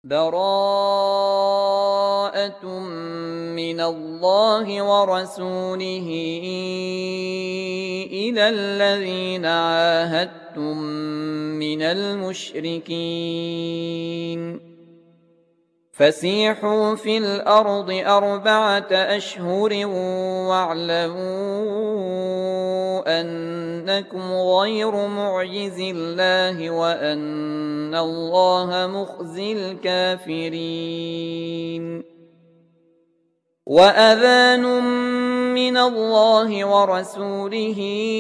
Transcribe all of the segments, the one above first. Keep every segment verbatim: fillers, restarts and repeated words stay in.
براءة من الله ورسوله إلى الذين عاهدتم من المشركين فسيحوا في الأرض أربعة أشهر واعلموا أنكم غير معجز الله وأن الله مخزي الكافرين. وأذان من الله ورسوله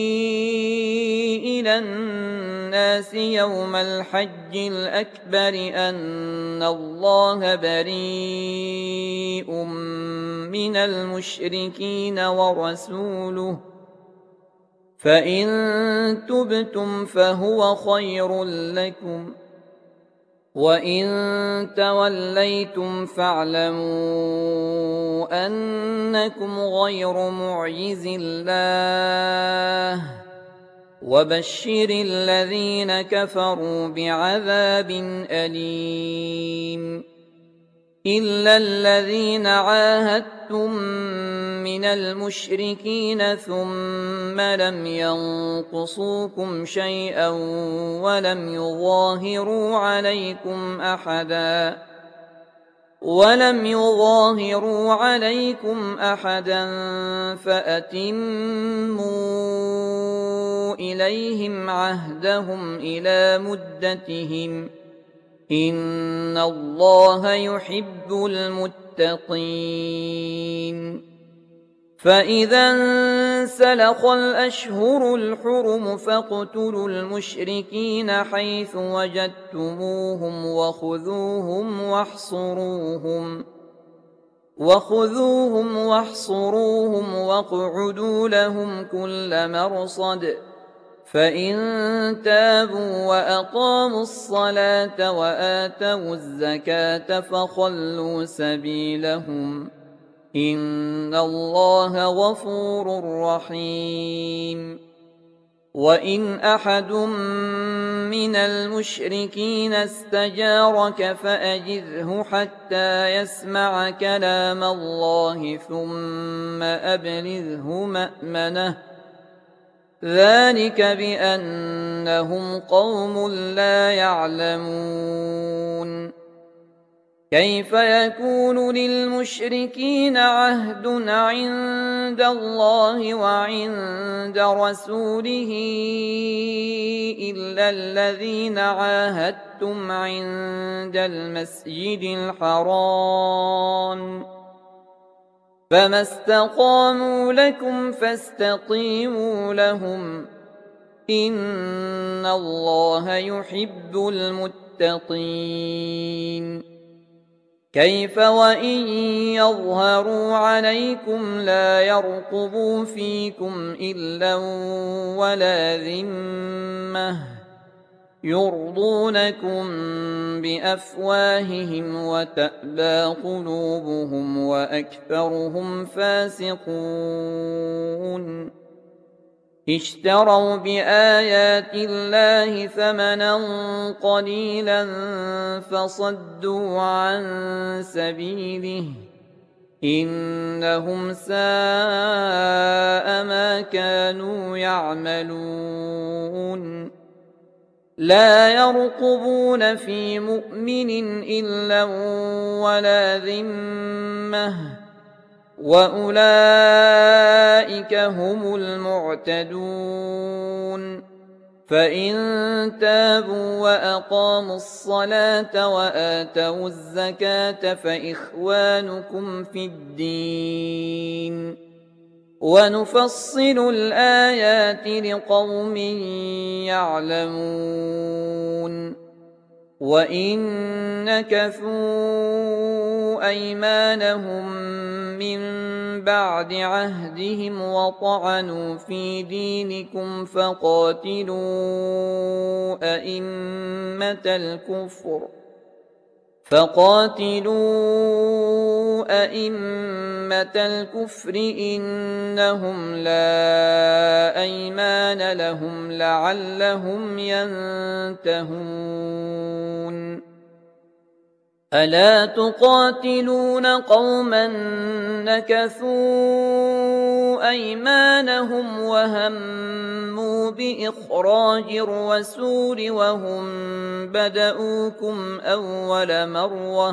إلى الناس يوم الحج الأكبر أن الله بريء من المشركين ورسوله فإن تبتم فهو خير لكم وإن توليتم فاعلموا أنكم غير معجز الله وبشر الذين كفروا بعذاب أليم. إلا الذين عاهدتم من المشركين ثم لم ينقصوكم شيئا ولم يظاهروا عليكم أحدا ولم يظاهروا عليكم أحدا فأتموا إليهم عهدهم إلى مدتهم إن الله يحب المتقين. فإذا انسلخ الأشهر الحرم فاقتلوا المشركين حيث وجدتموهم وخذوهم واحصروهم وخذوهم واحصروهم واقعدوا لهم كل مرصد فإن تابوا وأقاموا الصلاة وآتوا الزكاة فخلوا سبيلهم إن الله غفور رحيم. وإن أحد من المشركين استجارك فأجره حتى يسمع كلام الله ثم أبلغه مأمنه ذلك بأنهم قوم لا يعلمون. كيف يكون للمشركين عهد عند الله وعند رسوله إلا الذين عاهدتم عند المسجد الحرام فما استقاموا لكم فاستقيموا لهم إن الله يحب المتقين. كيف وإن يظهروا عليكم لا يرقبوا فيكم إلا ولا ذمة يرضونكم بأفواههم وتأبى قلوبهم وأكثرهم فاسقون. اشتروا بآيات الله ثمنا قليلا فصدوا عن سبيله إنهم ساء ما كانوا يعملون. لا يرقبون في مؤمن إلا ولا ذمة وأولئك هم المعتدون. فإن تابوا وأقاموا الصلاة وآتوا الزكاة فإخوانكم في الدين ونفصل الآيات لقوم يعلمون. وإن نكثوا أيمانهم من بعد عهدهم وطعنوا في دينكم فقاتلوا أئمة الكفر فقاتلوا أئمة الكفر إنهم لا أيمان لهم لعلهم ينتهون. ألا تقاتلون قوما نكثوا أيمانهم وهموا بإخراج الرسول وهم بدؤوكم أول مرة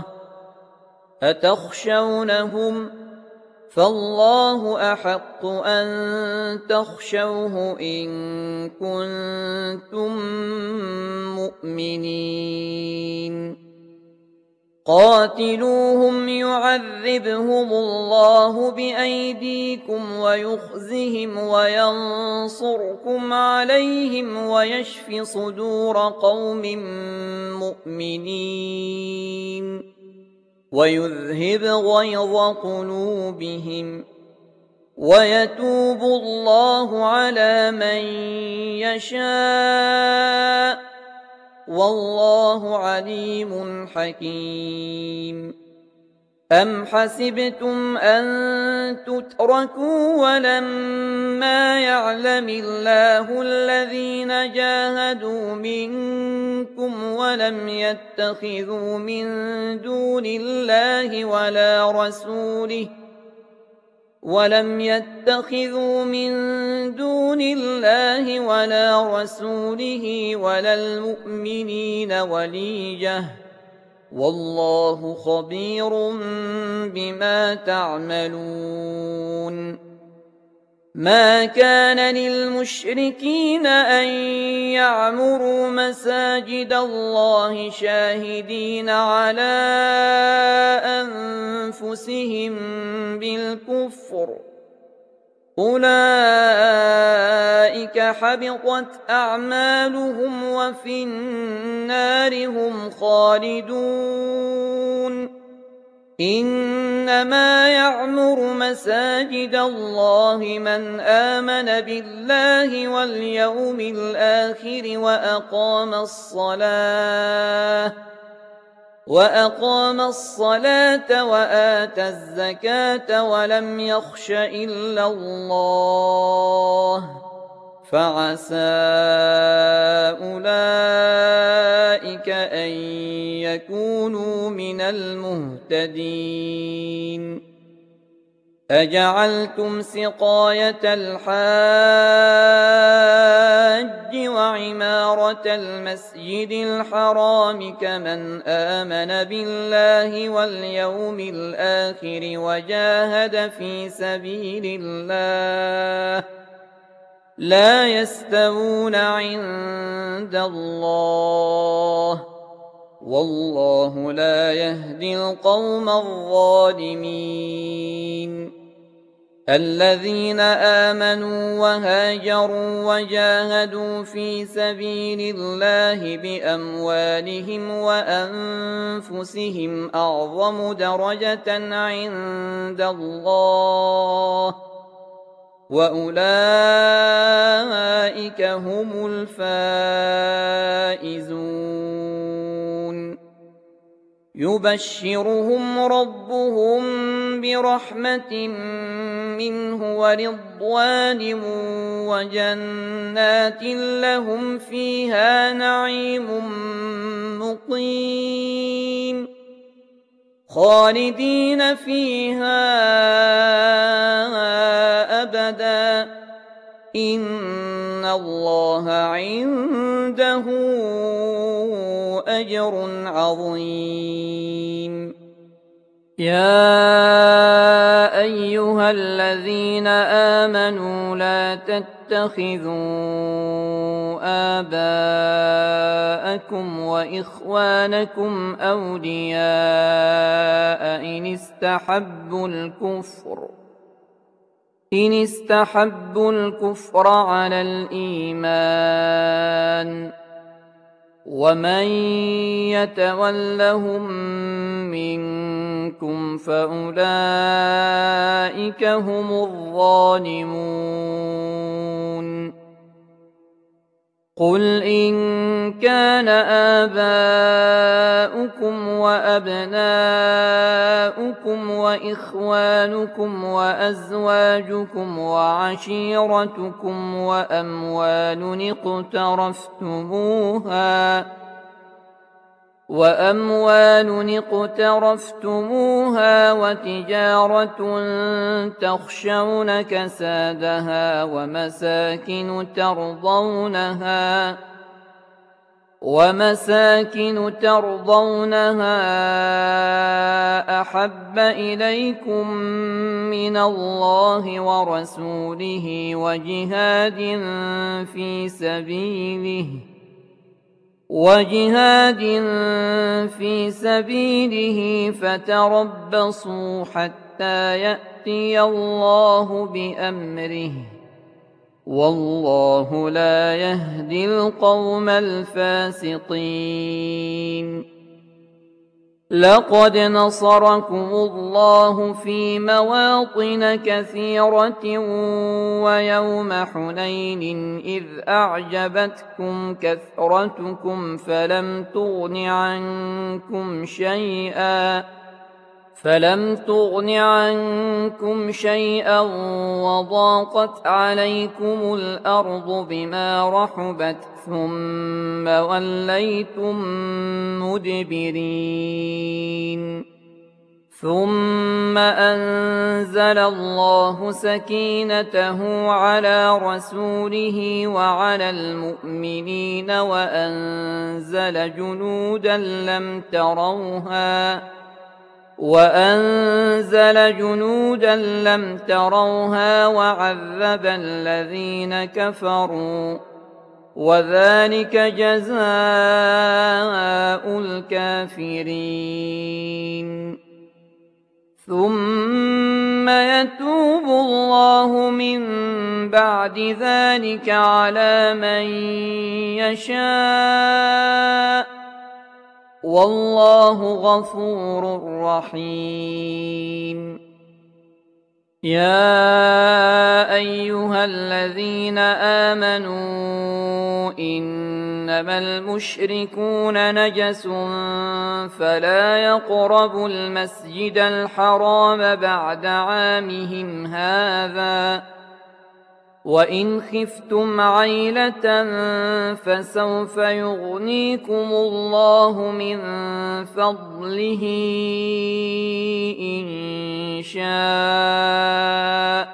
أتخشونهم فالله أحق أن تخشوه إن كنتم مؤمنين قاتلوهم يعذبهم الله بأيديكم ويخزهم وينصركم عليهم ويشف صدور قوم مؤمنين ويذهب غيظ قلوبهم ويتوب الله على من يشاء والله عليم حكيم أم حسبتم أن تتركوا ولما يعلم الله الذين جاهدوا منكم ولم يتخذوا من دون الله ولا رسوله ولم يتخذوا من دون الله ولا رسوله ولا المؤمنين وليجة والله خبير بما تعملون ما كان للمشركين أن يعمروا مساجد الله شاهدين على أنفسهم بالكفر أولئك حبطت أعمالهم وفي النار هم خالدون إنما يعمر مساجد الله من آمن بالله واليوم الآخر وأقام الصلاة وأقام الصلاة وآتى الزكاة ولم يخش إلا الله فعسى أولئك أن يكونوا من المهتدين أجعلتم سقاية الحاج وعمارة المسجد الحرام كمن آمن بالله واليوم الآخر وجاهد في سبيل الله لا يستوون عند الله والله لا يهدي القوم الظالمين الذين آمنوا وهاجروا وجاهدوا في سبيل الله بأموالهم وأنفسهم أعظم درجة عند الله وأولئك هم الفائزون يبشرهم ربهم برحمة منه ورضوان وجنات لهم فيها نعيم مقيم خالدين فيها أبدا إن الله عنده أجر عظيم يا أيها الذين آمنوا لا تتخذوا آباءكم وإخوانكم أولياء إن استحبوا الكفر إن استحبوا الكفر على الإيمان ومن يتولهم منكم فأولئك هم الظالمون قل إن كان آباؤكم وأبناؤكم وإخوانكم وأزواجكم وعشيرتكم وأموال اقترفتموها وأموال اقترفتموها وتجارة تخشون كسادها ومساكن ترضونها ومساكن ترضونها أحب إليكم من الله ورسوله وجهاد في سبيله وجهاد في سبيله فتربصوا حتى يأتي الله بأمره والله لا يهدي القوم الفاسقين. لقد نصركم الله في مواطن كثيرة ويوم حنين إذ أعجبتكم كثرتكم فلم تغن عنكم شيئا فلم تغن عنكم شيئا وضاقت عليكم الأرض بما رحبت ثم وليتم مدبرين. ثم أنزل الله سكينته على رسوله وعلى المؤمنين وأنزل جنودا لم تروها وأنزل جنودا لم تروها وعذب الذين كفروا وذلك جزاء الكافرين. ثم يتوب الله من بعد ذلك على من يشاء والله غفور رحيم. يا أيها الذين آمنوا إنما المشركون نجس فلا يقربوا المسجد الحرام بعد عامهم هذا وإن خفتم عيلة فسوف يغنيكم الله من فضله إن شاء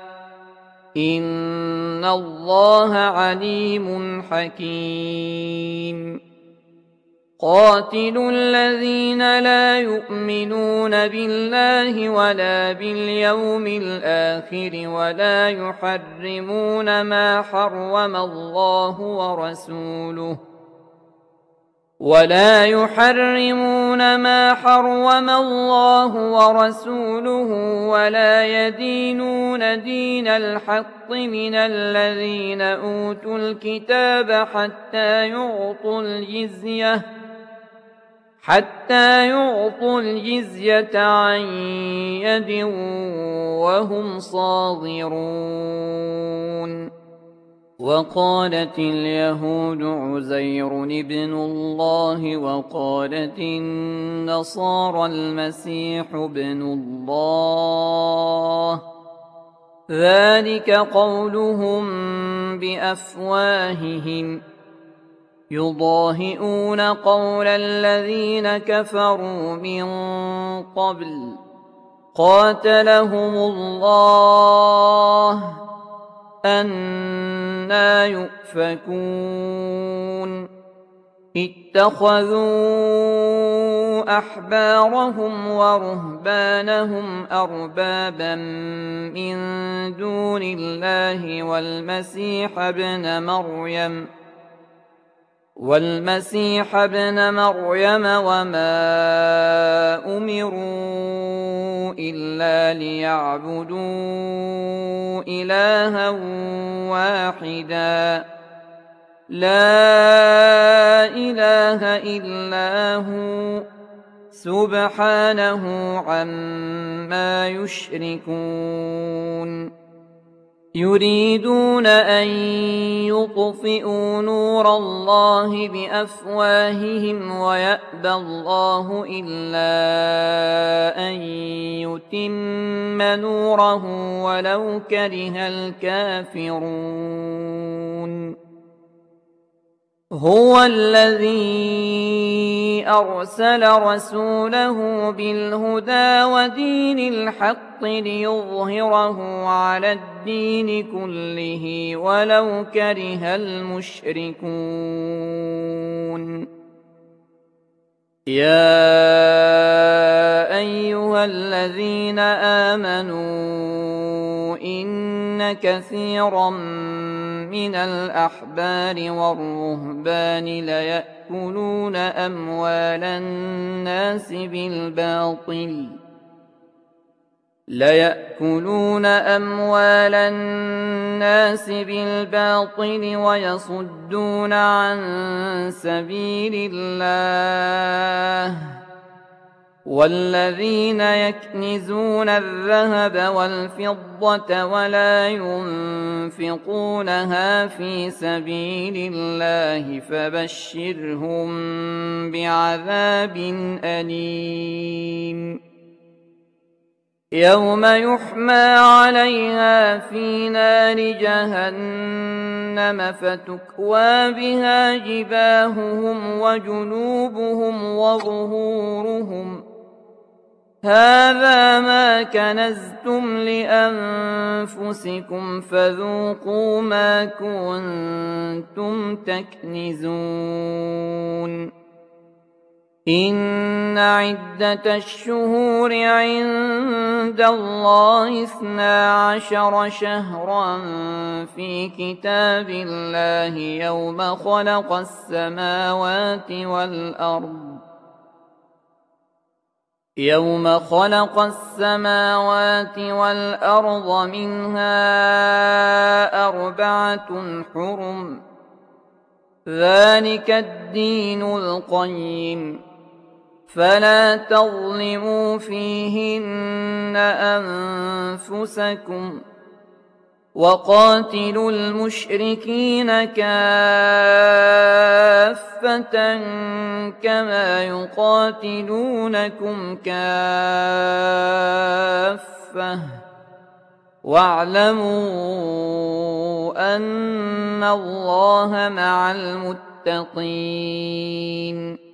إن الله عليم حكيم. قاتلوا الذين لا يؤمنون بالله ولا باليوم الآخر ولا يحرمون ما حرم الله ورسوله ولا يحرمون ما حرم الله ورسوله ولا يدينون دين الحق من الذين أوتوا الكتاب حتى يعطوا الجزية حتى يعطوا الجزية عن يد وهم صاغرون. وقالت اليهود عزير ابن الله وقالت النصارى المسيح ابن الله ذلك قولهم بأفواههم يضاهئون قول الذين كفروا من قبل قاتلهم الله أنى يؤفكون. اتخذوا أحبارهم ورهبانهم أربابا من دون الله والمسيح ابن مريم والمسيح ابن مريم وما أمروا إلا ليعبدوا إلها واحدا لا إله إلا هو سبحانه عما يشركون. يريدون أن يطفئوا نور الله بأفواههم ويأبى الله إلا أن يتم نوره ولو كره الكافرون. هو الذي أرسل رسوله بالهدى ودين الحق ليظهره على الدين كله ولو كره المشركون. يا أيها الذين آمنوا إن كثيرا من الأحبار والرهبان ليأكلون أموال الناس بالباطل ليأكلون أموال الناس بالباطل ويصدون عن سبيل الله والذين يكنزون الذهب والفضة ولا ينفقونها في سبيل الله فبشرهم بعذاب أليم يوم يحمى عليها في نار جهنم فتكوى بها جباههم وجنوبهم وظهورهم هذا ما كنزتم لأنفسكم فذوقوا ما كنتم تكنزون. إن عدة الشهور عند الله اثنا عشر شهرا في كتاب الله يوم خلق السماوات والأرض يوم خلق السماوات والأرض منها أربعة حرم ذلك الدين القيم فلا تظلموا فيهن أنفسكم وقاتلوا المشركين كافة كما يقاتلونكم كافة واعلموا أن الله مع المتقين.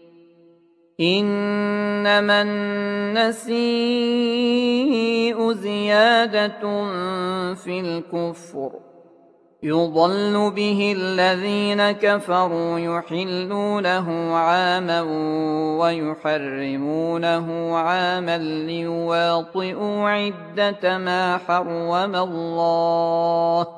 إنما النسيء زيادة في الكفر يضل به الذين كفروا يحلونه عاما ويحرمونه عاما ليواطئوا عدة ما حرم الله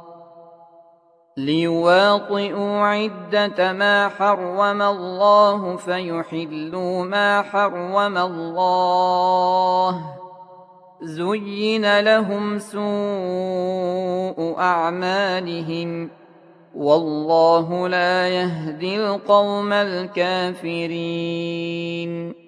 ليواطئوا عدة ما حرم الله فيحلوا ما حرم الله زين لهم سوء أعمالهم والله لا يهدي القوم الكافرين.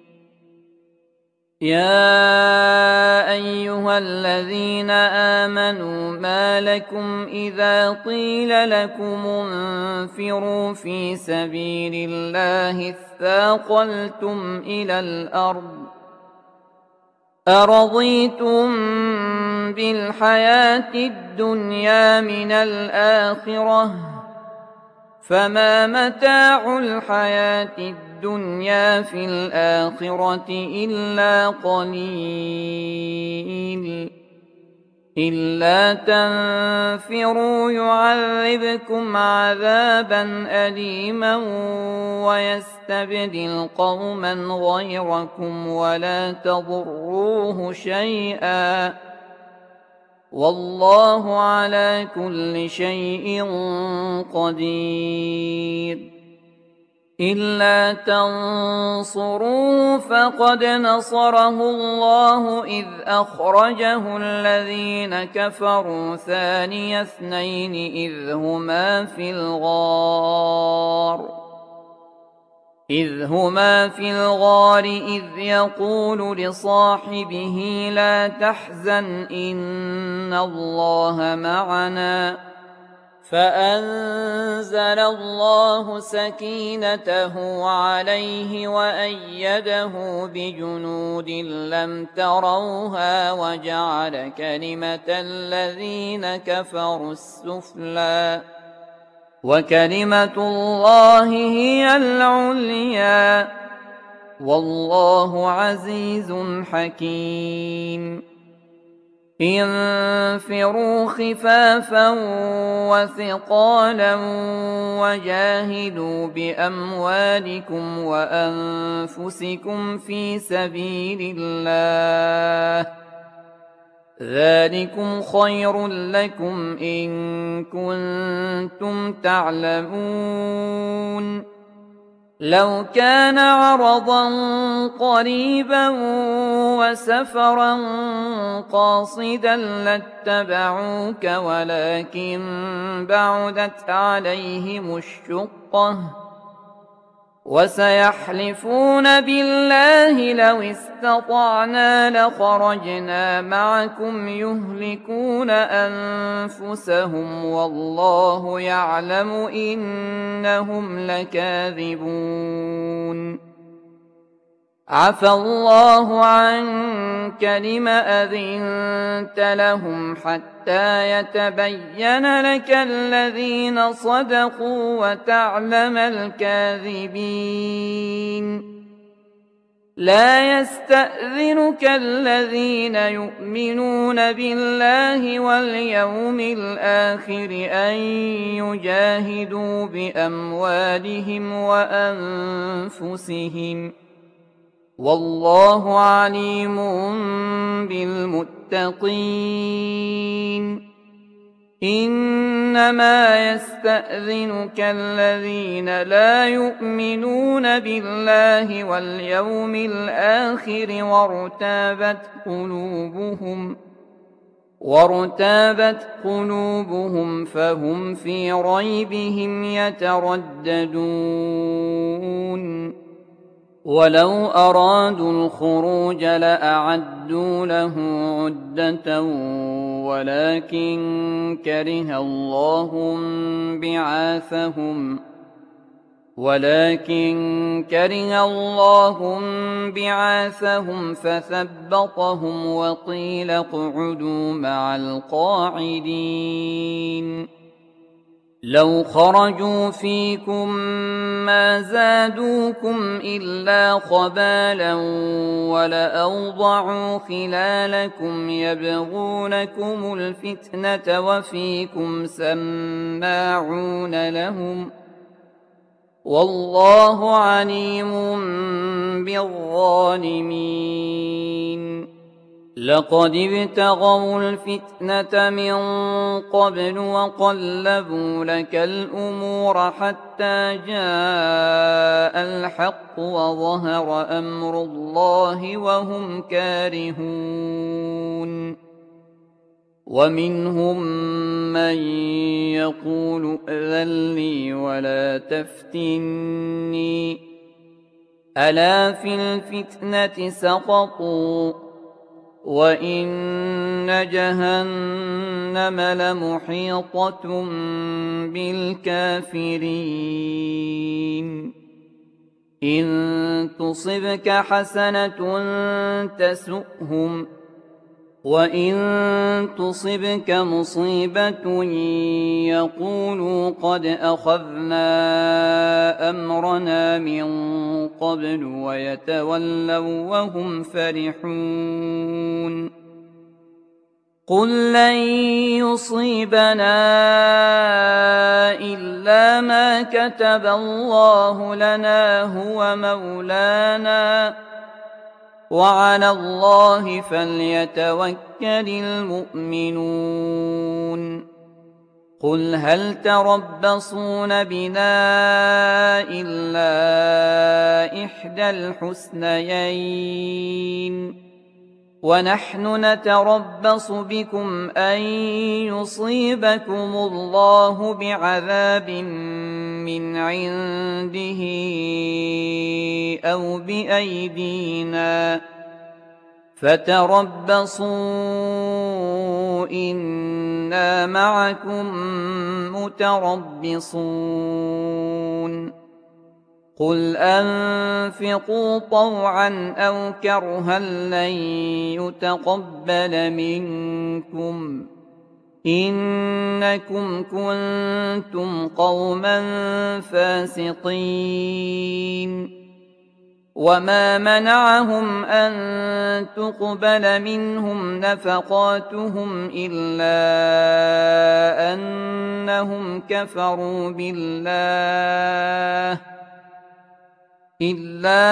يا أيها الذين آمنوا ما لكم إذا قيل لكم انفروا في سبيل الله اثاقلتم إلى الأرض أرضيتم بالحياة الدنيا من الآخرة فما متاع الحياة الدنيا في الآخرة إلا قليل إلا تنفروا يعذبكم عذابا أليما ويستبدل قوما غيركم ولا تضروه شيئا والله على كل شيء قدير. إلا تنصروه فقد نصره الله إذ أخرجه الذين كفروا ثاني اثنين إذ هما في الغار إذ هما في الغار إذ يقول لصاحبه لا تحزن إن الله معنا فأنزل الله سكينته عليه وأيده بجنود لم تروها وجعل كلمة الذين كفروا السفلى وكلمة الله هي العليا والله عزيز حكيم انفروا خفافا وثقالا وجاهدوا بأموالكم وأنفسكم في سبيل الله ذلكم خير لكم إن كنتم تعلمون لو كان عرضا قريبا وسفرا قاصدا لاتبعوك ولكن بعدت عليهم الشقة وسيحلفون بالله لو استطعنا لخرجنا معكم يهلكون أنفسهم والله يعلم إنهم لكاذبون عفى الله عنك لم أذنت لهم حتى يتبين لك الذين صدقوا وتعلم الكاذبين لا يستأذنك الذين يؤمنون بالله واليوم الآخر أن يجاهدوا بأموالهم وأنفسهم والله عليم بالمتقين إنما يستأذنك الذين لا يؤمنون بالله واليوم الآخر وارتابت قلوبهم وارتابت قلوبهم فهم في ريبهم يترددون ولو أرادوا الخروج لأعدوا له عدة ولكن كره الله بعاثهم ولكن كره الله بعاثهم فثبطهم وقيل اقعدوا مع القاعدين لو خرجوا فيكم ما زادوكم إلا خبالا ولأوضعوا خلالكم يبغونكم الفتنة وفيكم سماعون لهم والله عليم بالظالمين لقد ابتغوا الفتنة من قبل وقلبوا لك الأمور حتى جاء الحق وظهر أمر الله وهم كارهون ومنهم من يقول ائذن لي ولا تفتني ألا في الفتنة سقطوا وإن جهنم لمحيطة بالكافرين إن تصبك حسنة تسؤهم وإن تصبك مصيبة يقولوا قد أخذنا أمرنا من قبل ويتولوا وهم فرحون قل لن يصيبنا إلا ما كتب الله لنا هو مولانا وعلى الله فليتوكل المؤمنون قل هل تربصون بنا إلا إحدى الحسنيين ونحن نتربص بكم أن يصيبكم الله بعذاب من عنده أو بأيدينا فتربصوا إنا معكم متربصون قل أنفقوا طوعا أو كرها لن يتقبل منكم إنكم كنتم قوما فاسقين وما منعهم أن تقبل منهم نفقاتهم إلا أنهم كفروا بالله إلا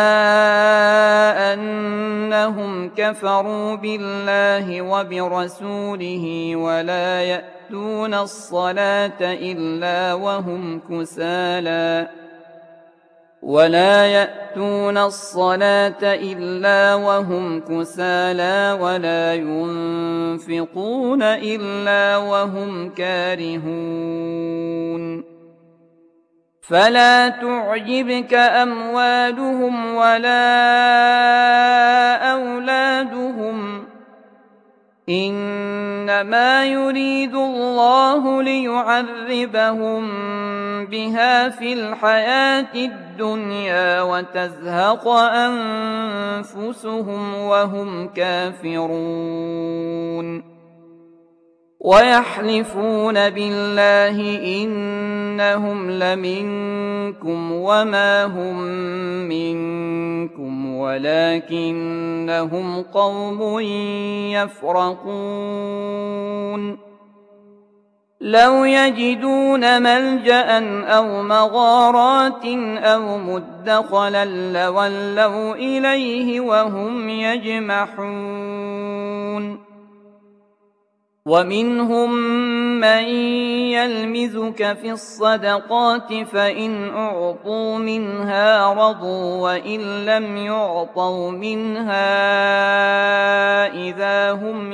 أنهم كفروا بالله وبرسوله ولا يأتون الصلاة إلا وهم كسالى ولا يأتون الصلاة إلا وهم كسالى ولا ينفقون إلا وهم كارهون فلا تعجبك أموالهم ولا أولادهم إنما يريد الله ليعذبهم بها في الحياة الدنيا وتزهق أنفسهم وهم كافرون ويحلفون بالله إنهم لمنكم وما هم منكم ولكنهم قوم يفرقون لو يجدون ملجأ أو مغارات أو مدخلا لولوا إليه وهم يجمحون ومنهم من يلمزك في الصدقات فإن أعطوا منها رضوا وإن لم يعطوا منها إذا هم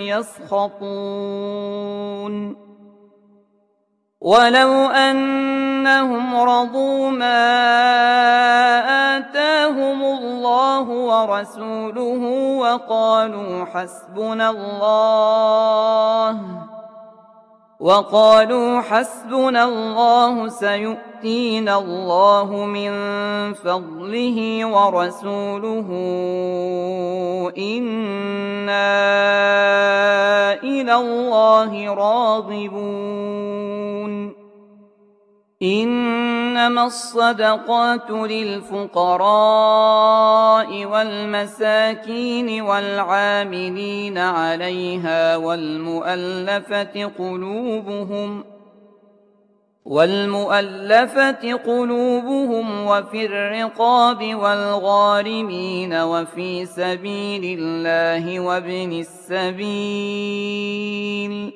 يسخطون ولو أنهم رضوا ما آتاهم الله ورسوله وقالوا حسبنا الله وقالوا حسبنا الله سيؤتينا الله من فضله ورسوله إنا إلى الله راغبون إنما الصدقات للفقراء والمساكين والعاملين عليها والمؤلفة قلوبهم والمؤلفة قلوبهم وفي الرقاب والغارمين وفي سبيل الله وابن السبيل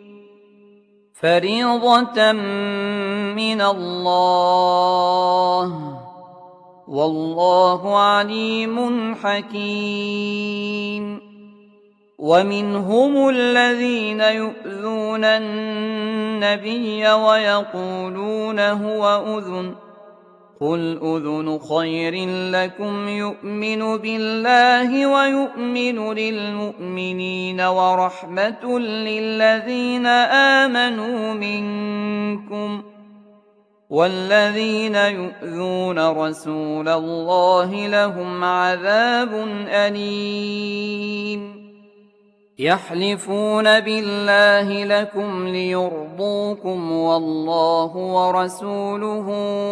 فريضة من الله والله عليم حكيم ومنهم الذين يؤذون النبي ويقولون هو أذن قل أذن خير لكم يؤمن بالله ويؤمن للمؤمنين ورحمة للذين آمنوا منكم والذين يؤذون رسول الله لهم عذاب أليم يحلفون بالله لكم ليرضوكم والله ورسوله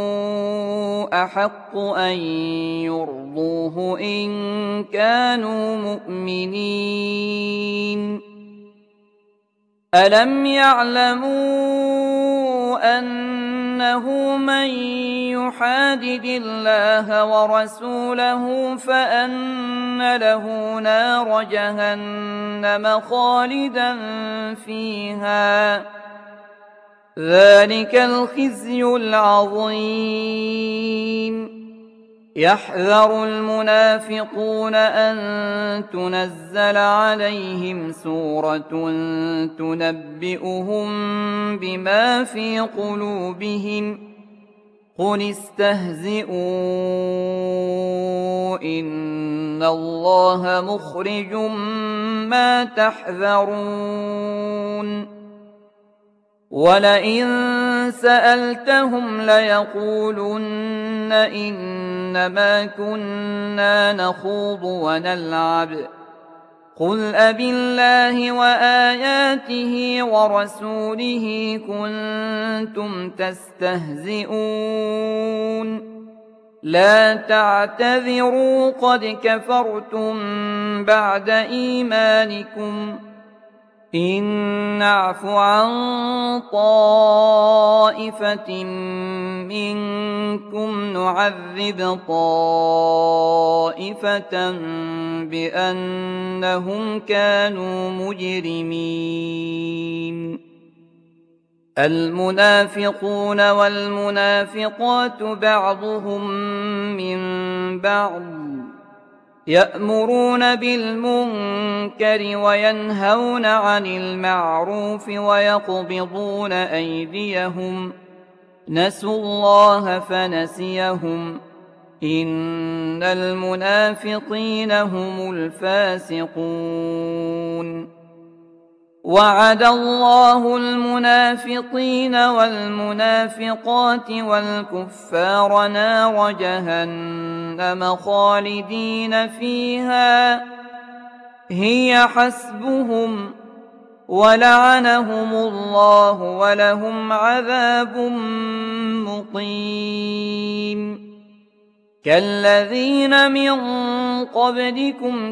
أحق أن يرضوه إن كانوا مؤمنين ألم يعلموا أنه من يحادد الله ورسوله فأن له نار جهنم خالدا فيها ذلك الخزي العظيم يحذر المنافقون أن تنزل عليهم سورة تنبئهم بما في قلوبهم قل استهزئوا إن الله مخرج ما تحذرون ولئن سألتهم ليقولن إنما كنا نخوض ونلعب قل أبالله وآياته ورسوله كنتم تستهزئون لا تعتذروا قد كفرتم بعد إيمانكم إن نعف عن طائفة منكم نعذب طائفة بأنهم كانوا مجرمين المنافقون والمنافقات بعضهم من بعض يأمرون بالمنكر وينهون عن المعروف ويقبضون أيديهم نسوا الله فنسيهم إن المنافقين هم الفاسقون وعد الله المنافقين والمنافقات والكفار نار جهنم خالدين فيها هي حسبهم ولعنهم الله ولهم عذاب مقيم كالذين من قبلكم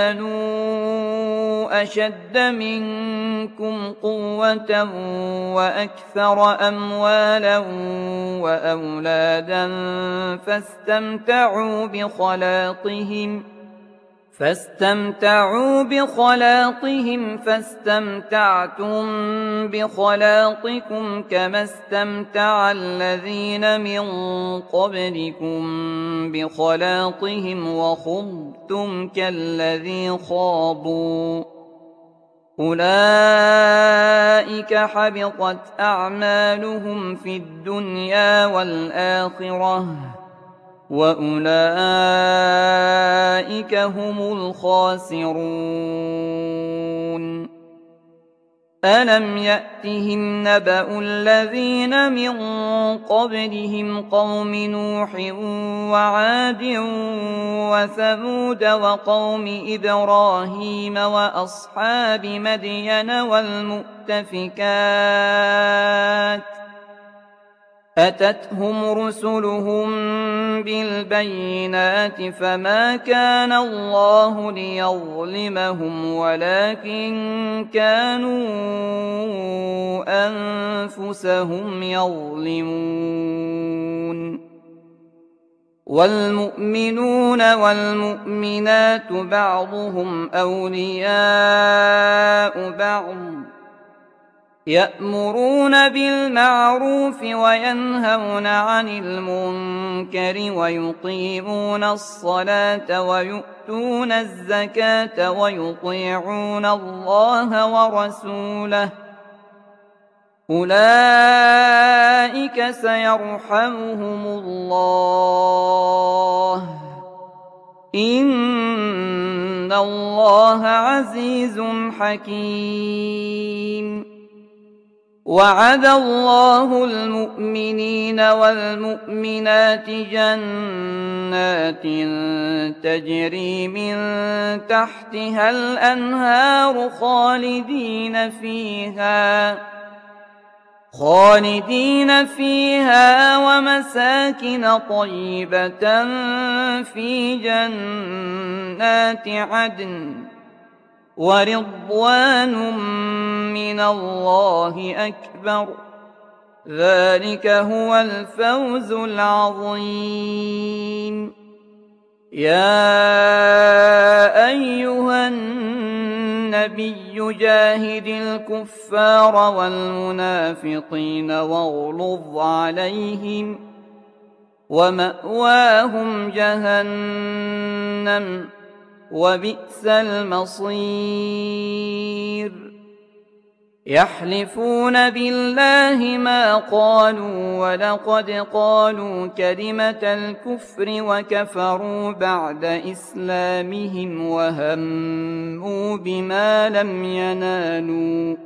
كانوا أشد منكم قوة وأكثر أموالا وأولادا فاستمتعوا بخلاقهم فاستمتعوا بخلاقهم فاستمتعتم بخلاقكم كما استمتع الذين من قبلكم بخلاقهم وخضتم كالذي خاضوا أولئك حبطت أعمالهم في الدنيا والآخرة وأولئك هم الخاسرون ألم يأتهم نبأ الذين من قبلهم قوم نوح وعاد وثمود وقوم إبراهيم وأصحاب مدين والمؤتفكات أتتهم رسلهم بالبينات فما كان الله ليظلمهم ولكن كانوا أنفسهم يظلمون والمؤمنون والمؤمنات بعضهم أولياء بعض يأمرون بالمعروف وينهون عن المنكر ويقيمون الصلاة ويؤتون الزكاة ويطيعون الله ورسوله أولئك سيرحمهم الله إن الله عزيز حكيم وعد الله المؤمنين والمؤمنات جنات تجري من تحتها الأنهار خالدين فيها خالدين فيها ومساكن طيبة في جنات عدن ورضوان من الله أكبر ذلك هو الفوز العظيم يا أيها النبي جاهد الكفار والمنافقين واغلظ عليهم ومأواهم جهنم وبئس المصير يحلفون بالله ما قالوا ولقد قالوا كلمة الكفر وكفروا بعد إسلامهم وهموا بما لم ينالوا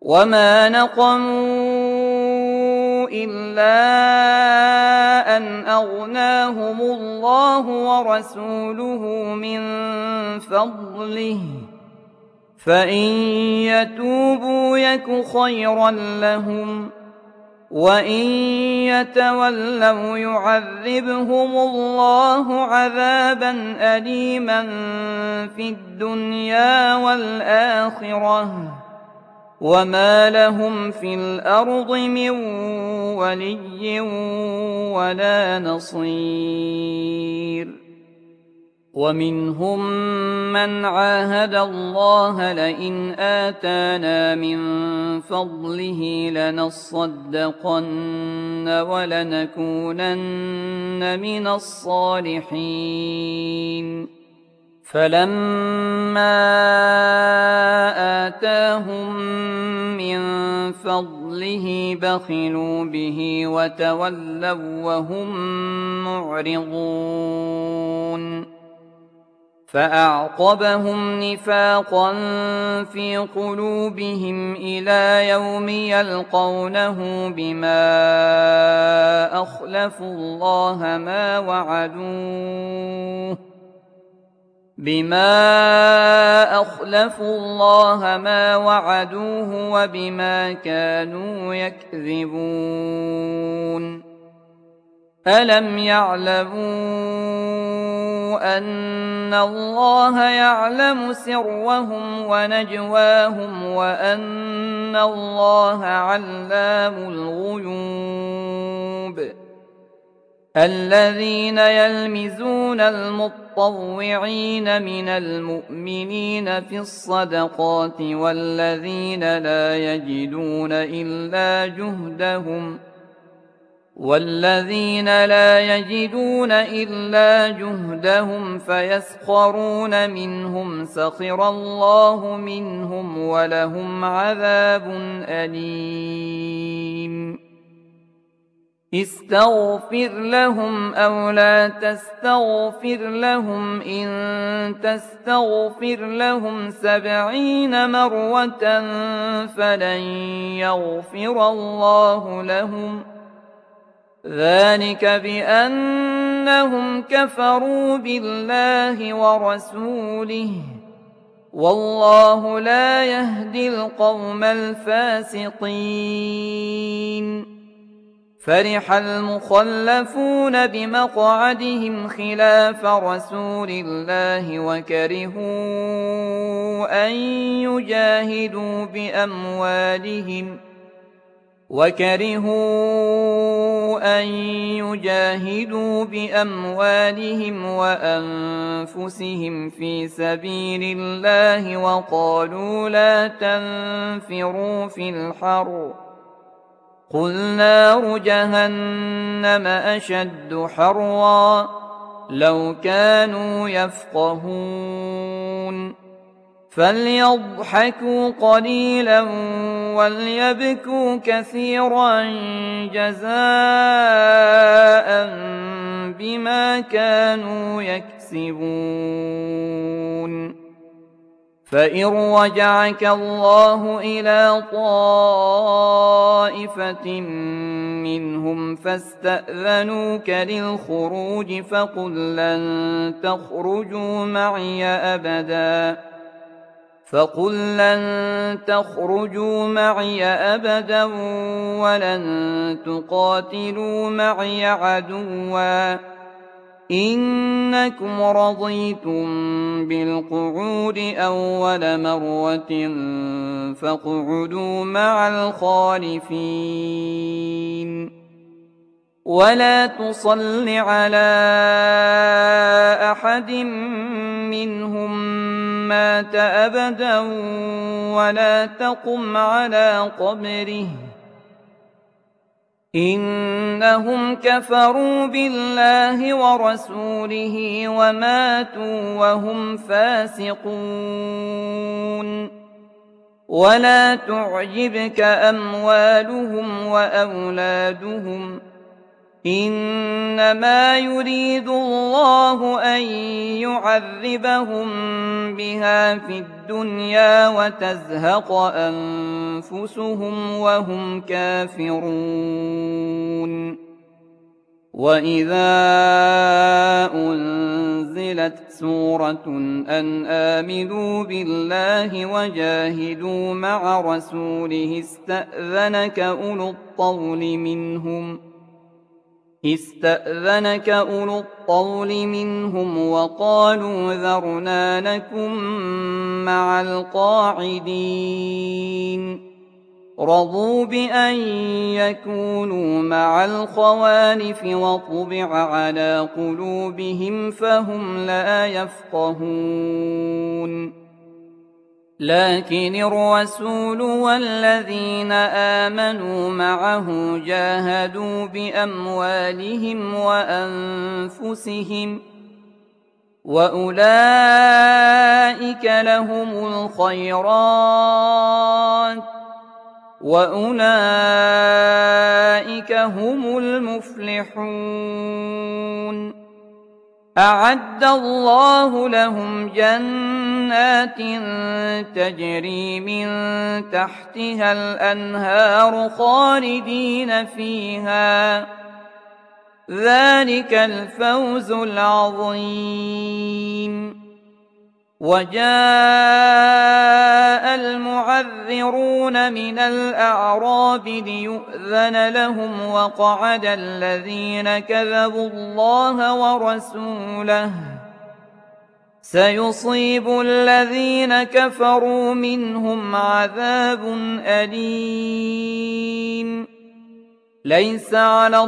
وما نقموا إلا أن أغناهم الله ورسوله من فضله، فإن يتوبوا يك خيرا لهم، وإن يتولوا يعذبهم الله عذابا أليما في الدنيا والآخرة، وما لهم في الأرض من ولي ولا نصير. ومنهم من عاهد الله لئن آتانا من فضله لنصدقن ولنكونن من الصالحين، فلما آتاهم من فضله بخلوا به وتولوا وهم معرضون، فأعقبهم نفاقا في قلوبهم إلى يوم يلقونه بما أخلفوا الله ما وعدوه بما أخلفوا الله ما وعدوه وبما كانوا يكذبون. ألم يعلموا أن الله يعلم سرهم ونجواهم وأن الله علام الغيوب؟ الذين يلمزون المطوعين من المؤمنين في الصدقات والذين لا يجدون إلا جهدهم والذين لا يجدون إلا جهدهم فيسخرون منهم سخر الله منهم ولهم عذاب أليم. استغفر لهم أو لا تستغفر لهم إن تستغفر لهم سبعين مرة فلن يغفر الله لهم، ذلك بأنهم كفروا بالله ورسوله، والله لا يهدي القوم الفاسقين. فرح المخلفون بمقعدهم خلاف رسول الله وكرهوا أن يجاهدوا بأموالهم وكرهوا أن يجاهدوا بأموالهم وأنفسهم في سبيل الله وقالوا لا تنفروا في الحر، قل نار جهنم أشد حرا لو كانوا يفقهون. فليضحكوا قليلا وليبكوا كثيرا جزاء بما كانوا يكسبون. فإن رجعك الله إلى طائفة منهم فاستأذنوك للخروج فقل لن تخرجوا معي أبدا فقل لن تخرجوا معي أبدا ولن تقاتلوا معي عدوا إنكم رضيتم بالقعود أول مرة فاقعدوا مع الخالفين. ولا تصل على أحد منهم مات أبدا ولا تقم على قبره إنهم كفروا بالله ورسوله وماتوا وهم فاسقون. ولا تعجبك أموالهم وأولادهم إنما يريد الله أن يعذبهم بها في الدنيا وتزهق أنفسهم وهم كافرون. وإذا أنزلت سورة أن آمنوا بالله وجاهدوا مع رسوله استأذنك أولو الطول منهم استأذنك أولو الطول منهم وقالوا ذرنا نكن مع القاعدين رضوا بأن يكونوا مع الخوالف وطبع على قلوبهم فهم لا يفقهون لكن الرسول والذين آمنوا معه جاهدوا بأموالهم وأنفسهم وأولئك لهم الخيرات وأولئك هم المفلحون أعد الله لهم جنات تجري من تحتها الأنهار خالدين فيها ذلك الفوز العظيم وجاء المعذرون من الأعراب ليؤذن لهم وقعد الذين كذبوا الله ورسوله سيصيب الذين كفروا منهم عذاب أليم ليس على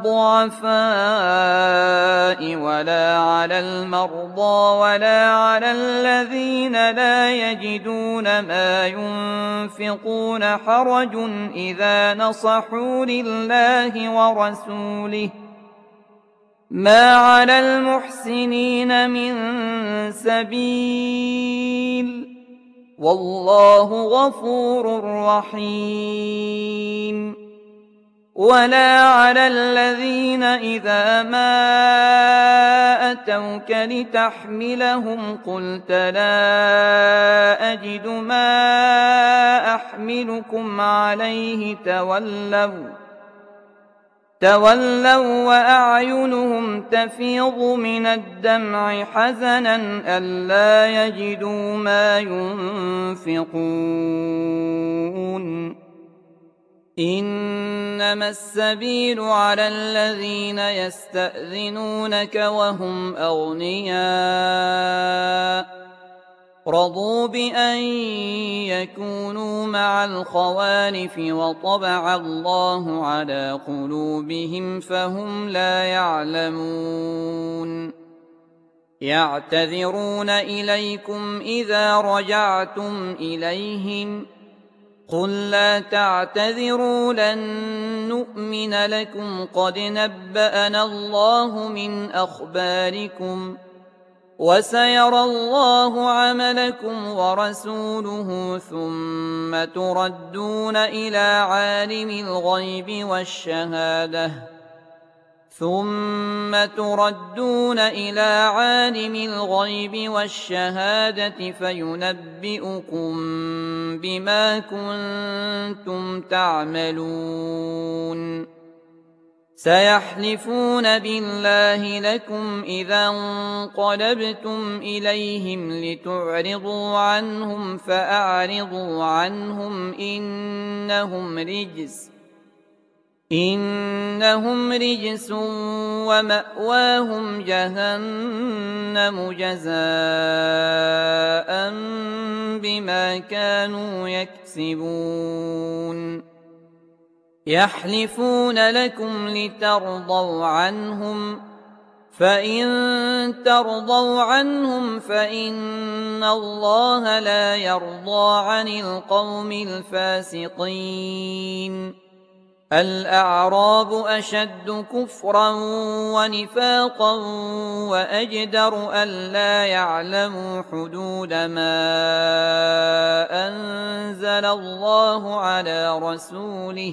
الضعفاء ولا على المرضى ولا على الذين لا يجدون ما ينفقون حرج إذا نصحوا لله ورسوله ما على المحسنين من سبيل والله غفور رحيم ولا على الذين إذا ما أتوك لتحملهم قلت لا أجد ما أحملكم عليه تولوا تولوا وأعينهم تفيض من الدمع حزنا ألا يجدوا ما ينفقون إنما السبيل على الذين يستأذنونك وهم أغنياء رضوا بأن يكونوا مع الخوالف وطبع الله على قلوبهم فهم لا يعلمون يعتذرون إليكم إذا رجعتم إليهم قل لا تعتذروا لن نؤمن لكم قد نبأنا الله من أخباركم وسيرى الله عملكم ورسوله ثم تردون إلى عالم الغيب والشهادة ثم تردون إلى عالم الغيب والشهادة فينبئكم بما كنتم تعملون سيحلفون بالله لكم إذا انقلبتم إليهم لتعرضوا عنهم فأعرضوا عنهم إنهم رجس إنهم رجس ومأواهم جهنم جزاء بما كانوا يكسبون يحلفون لكم لترضوا عنهم فإن ترضوا عنهم فإن الله لا يرضى عن القوم الفاسقين الأعراب أشد كفرا ونفاقا وأجدر ألا يعلموا حدود ما أنزل الله على رسوله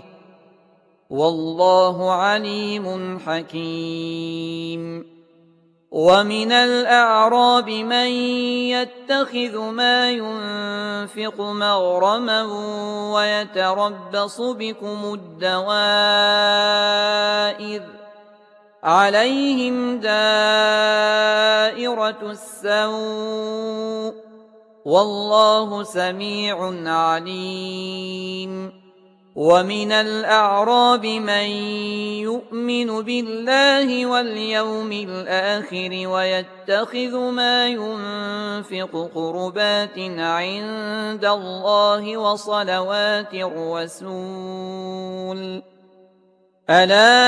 والله عليم حكيم ومن الأعراب من يتخذ ما ينفق مغرما ويتربص بكم الدوائر عليهم دائرة السوء والله سميع عليم. ومن الأعراب من يؤمن بالله واليوم الآخر ويتخذ ما ينفق قربات عند الله وصلوات الرسول ألا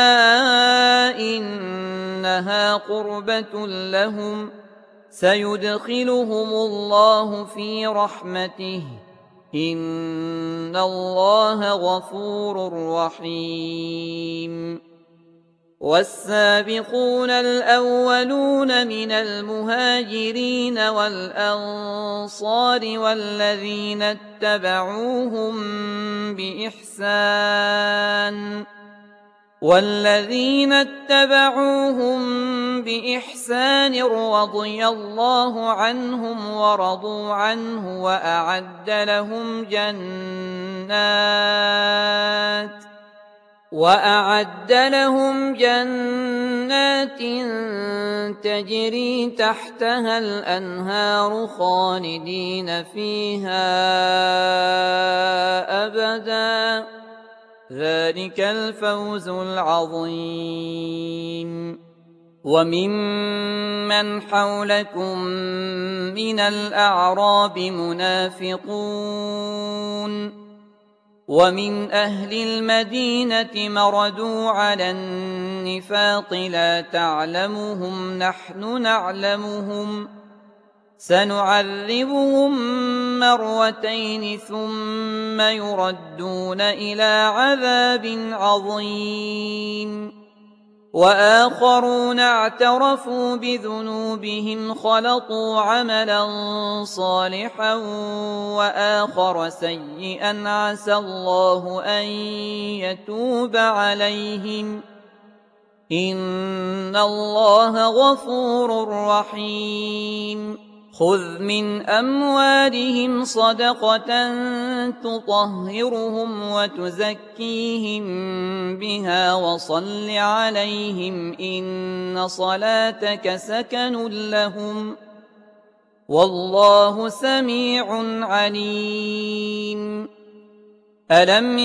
إنها قربة لهم سيدخلهم الله في رحمته إن الله غفور رحيم. والسابقون الأولون من المهاجرين والأنصار والذين اتبعوهم بإحسان والذين اتبعوهم بإحسان رضي الله عنهم ورضوا عنه وأعد لهم جنات وأعد لهم جنات تجري تحتها الأنهار خالدين فيها أبداً ذلك الفوز العظيم. وممن حولكم من الأعراب منافقون ومن أهل المدينة مردوا على النفاق لا تعلمهم نحن نعلمهم سنعذبهم مرتين ثم يردون إلى عذاب عظيم. وآخرون اعترفوا بذنوبهم خلطوا عملا صالحا وآخر سيئا عسى الله أن يتوب عليهم إن الله غفور رحيم. خذ من أموالهم صدقة تطهرهم وتزكيهم بها وصل عليهم إن صلاتك سكن لهم والله سميع عليم. ألم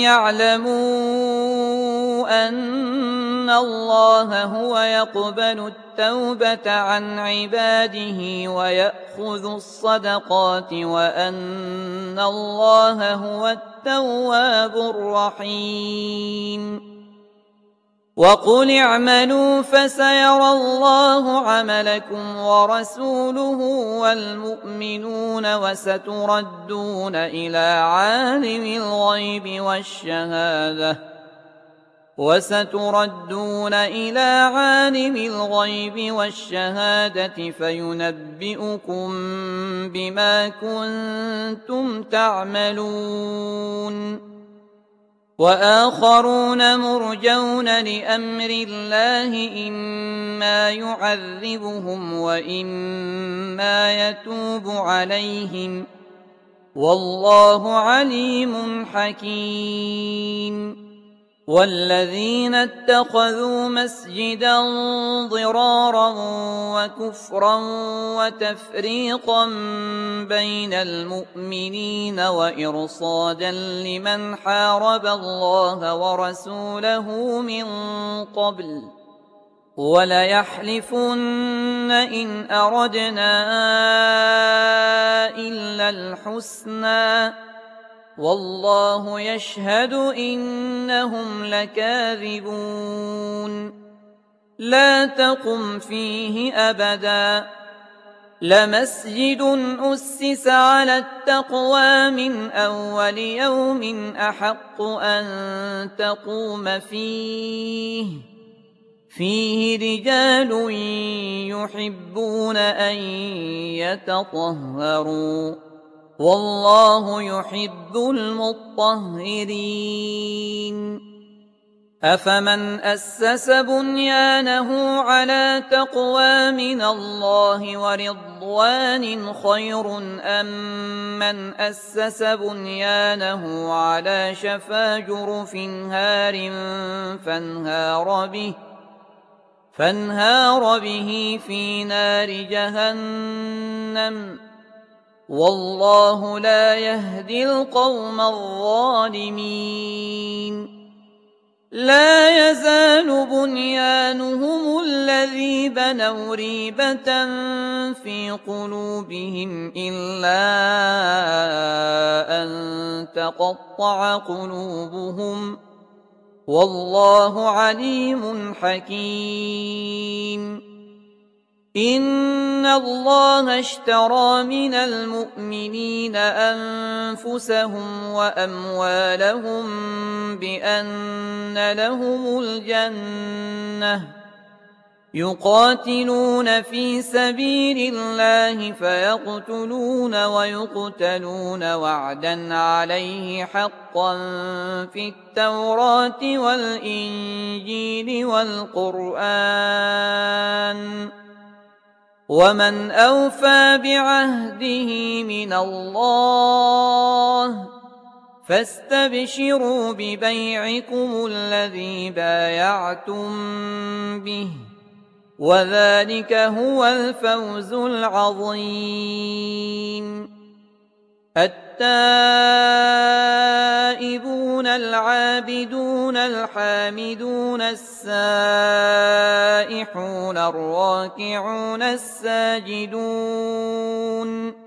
يعلموا أن الله هو يقبل التوبة عن عباده ويأخذ الصدقات وأن الله هو التواب الرحيم. وقل اعملوا فسيرى الله عملكم ورسوله والمؤمنون وستردون إلى عالم الغيب والشهادة وستردون إلى عالم الغيب والشهادة فينبئكم بما كنتم تعملون. وآخرون مرجون لأمر الله إما يعذبهم وإما يتوب عليهم والله عليم حكيم. والذين اتخذوا مسجدا ضرارا وكفرا وتفريقا بين المؤمنين وإرصادا لمن حارب الله ورسوله من قبل وليحلفن إن أردنا إلا الحسنى والله يشهد إنهم لكاذبون. لا تقم فيه أبدا لمسجد أسس على التقوى من أول يوم أحق أن تقوم فيه فيه رجال يحبون أن يتطهروا والله يحب المطهرين. أفمن أسس بنيانه على تقوى من الله ورضوان خير أم من أسس بنيانه على شفا جرف هار فانهار به فانهار به في نار جهنم والله لا يهدي القوم الظالمين لا يزال بنيانهم الذي بنوا ريبة في قلوبهم إلا أن تقطع قلوبهم والله عليم حكيم إن الله اشترى من المؤمنين أنفسهم وأموالهم بأن لهم الجنة يقاتلون في سبيل الله فيقتلون ويقتلون وعدا عليه حقا في التوراة والإنجيل والقرآن ومن أوفى بعهده من الله فاستبشروا ببيعكم الذي بايعتم به وذلك هو الفوز العظيم التائبون العابدون الحامدون السائحون الراكعون الساجدون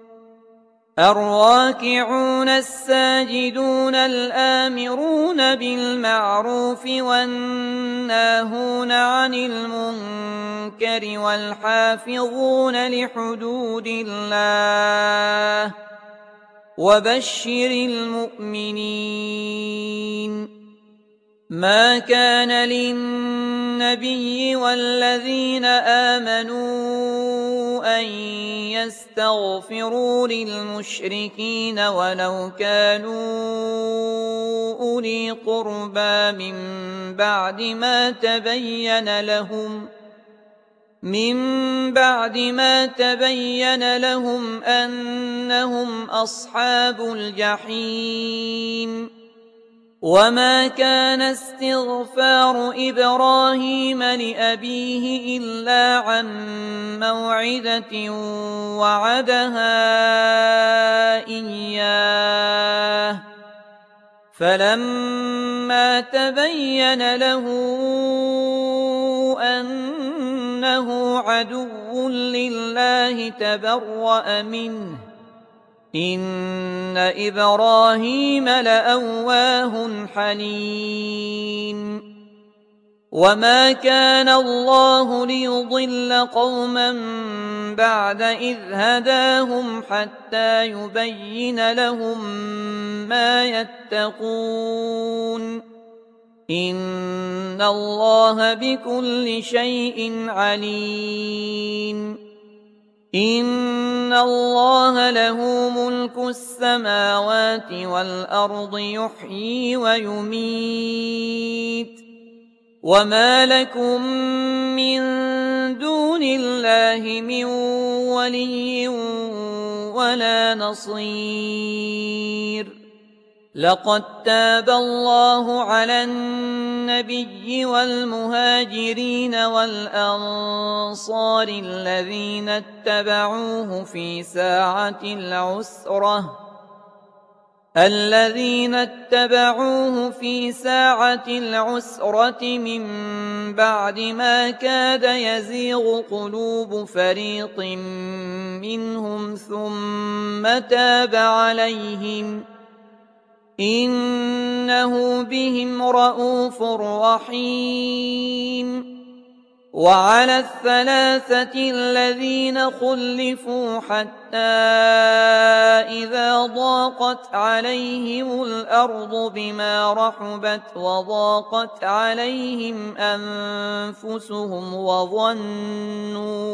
الراكعون الساجدون الآمرون بالمعروف والناهون عن المنكر والحافظون لحدود الله وبشر المؤمنين ما كان للنبي والذين آمنوا أن يستغفروا للمشركين ولو كانوا أولي قربى من بعد ما تبين لهم من بعد ما تبين لهم أنهم أصحاب الجحيم وما كان استغفار إبراهيم لأبيه إلا عن موعدة وعدها إياه فلما تبين له أنه عدو لله تبرأ منه إن إبراهيم لأواه حليم وما كان الله ليضل قوما بعد إذ هداهم حتى يبين لهم ما يتقون إن الله بكل شيء عليم إن الله له ملك السماوات والأرض يحيي ويميت وما لكم من دون الله من ولي ولا نصير لقد تاب الله على النبي والمهاجرين والأنصار الذين اتبعوه في ساعة العسرة الذين اتبعوه في ساعة العسرة من بعد ما كاد يزيغ قلوب فريق منهم ثم تاب عليهم إنه بهم رءوف رحيم وعلى الثلاثة الذين خلفوا حتى إذا ضاقت عليهم الأرض بما رحبت وضاقت عليهم أنفسهم وظنوا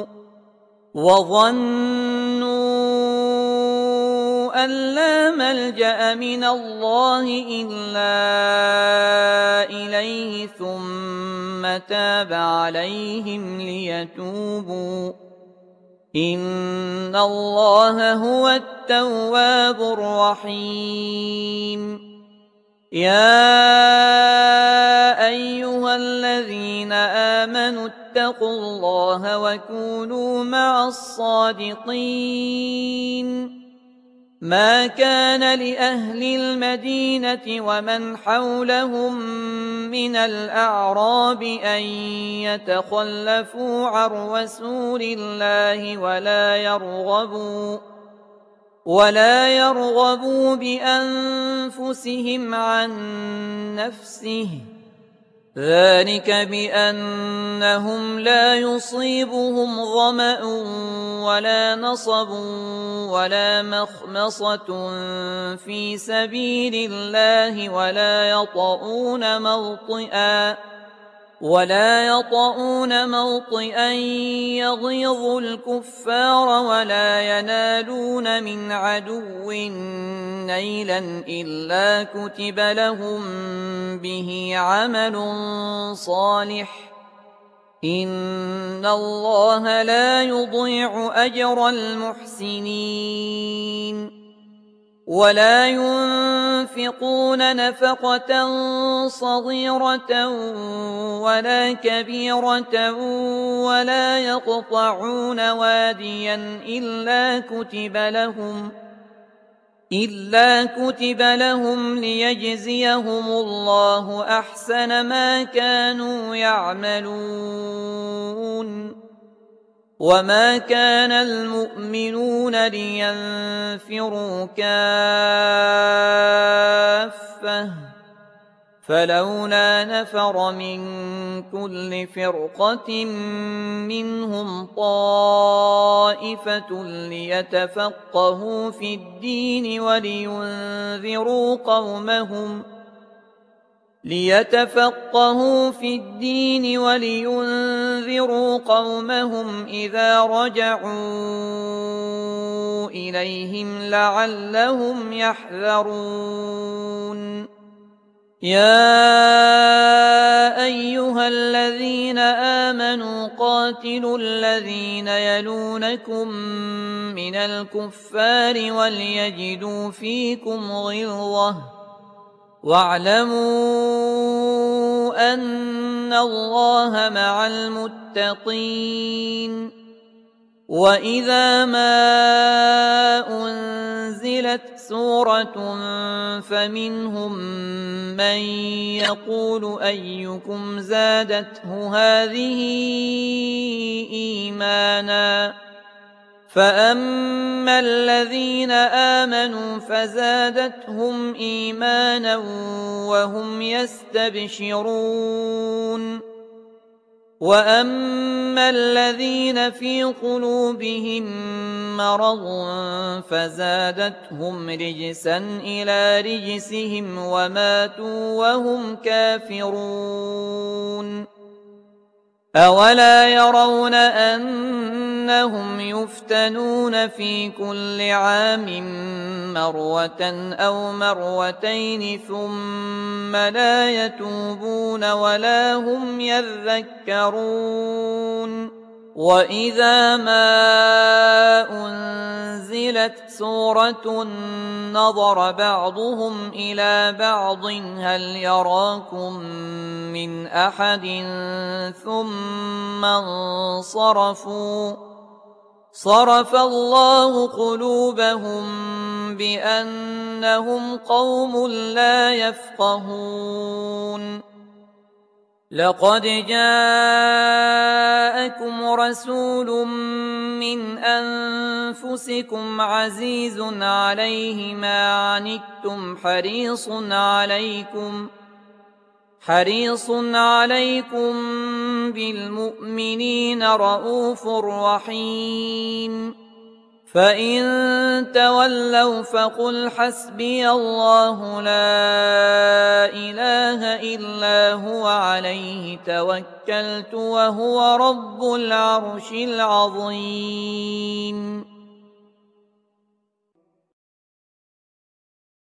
وظنوا أن لا ملجأ من الله إلا إليه ثم تاب عليهم ليتوبوا إن الله هو التواب الرحيم يا أيها الذين آمنوا فاتقوا الله وكونوا مع الصادقين. ما كان لأهل المدينة ومن حولهم من الأعراب أن يتخلفوا عن رسول الله ولا يرغبوا ولا يرغبوا بأنفسهم عن نفسه، ذلك بأنهم لا يصيبهم ظمأ ولا نصب ولا مخمصة في سبيل الله ولا يطؤون موطئا ولا يطؤون موطئا يغيظ الكفار ولا ينالون من عدو نيلا إلا كتب لهم به عمل صالح، إن الله لا يضيع أجر المحسنين. ولا ينفقون نفقة صغيرة ولا كبيرة ولا يقطعون واديا إلا كتب لهم إلا كتب لهم ليجزيهم الله أحسن ما كانوا يعملون. وما كان المؤمنون لينفروا كافة، فلولا نفر من كل فرقة منهم طائفة ليتفقهوا في الدين ولينذروا قومهم ليتفقهوا في الدين ولينذروا قومهم إذا رجعوا إليهم لعلهم يحذرون. يا أيها الذين آمنوا قاتلوا الذين يلونكم من الكفار وليجدوا فيكم غلظة واعلموا أن الله مع المتقين. وإذا ما أنزلت سورة فمنهم من يقول أيكم زادته هذه إيمانا، فأما الذين آمنوا فزادتهم إيمانا وهم يستبشرون، وأما الذين في قلوبهم مرض فزادتهم رجسا إلى رجسهم وماتوا وهم كافرون. أولا يرون أنهم يفتنون في كل عام مرة أو مرتين ثم لا يتوبون ولا هم يذكرون؟ وإذا ما أنزلت سورة نظر بعضهم إلى بعض هل يراكم من أحد ثم انصرفوا صرف الله قلوبهم بأنهم قوم لا يفقهون. لقد جاءكم رسول من أنفسكم عزيز عليه ما عنتم حريص عليكم حريص عليكم بالمؤمنين رءوف رحيم. فإن تولوا فقل حسبي الله لا إله إلا هو عليه توكلت وهو رب العرش العظيم.